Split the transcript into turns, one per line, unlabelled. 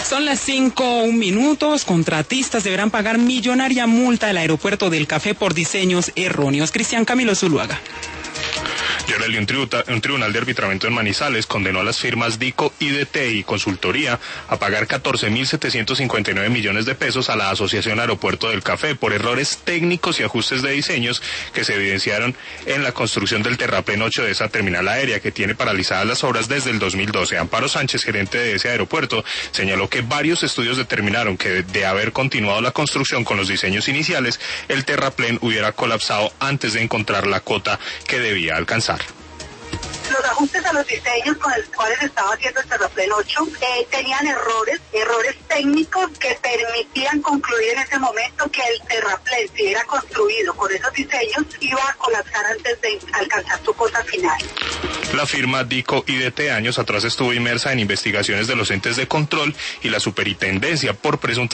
Son las 5:01. Contratistas deberán pagar millonaria multa al aeropuerto del Café por diseños erróneos. Cristian Camilo Zuluaga.
Un tribunal de arbitramiento en Manizales condenó a las firmas Dico, IDT y Consultoría a pagar 14.759 millones de pesos a la Asociación Aeropuerto del Café por errores técnicos y ajustes de diseños que se evidenciaron en la construcción del terraplén 8 de esa terminal aérea que tiene paralizadas las obras desde el 2012. Amparo Sánchez, gerente de ese aeropuerto, señaló que varios estudios determinaron que de haber continuado la construcción con los diseños iniciales, el terraplén hubiera colapsado antes de encontrar la cota que debía alcanzar.
Los ajustes a los diseños con los cuales estaba haciendo el terraplén 8 tenían errores técnicos que permitían concluir en ese momento que el terraplén, si era construido con esos diseños, iba a colapsar antes de alcanzar su cota final.
La firma Dico IDT años atrás estuvo inmersa en investigaciones de los entes de control y la superintendencia por presuntas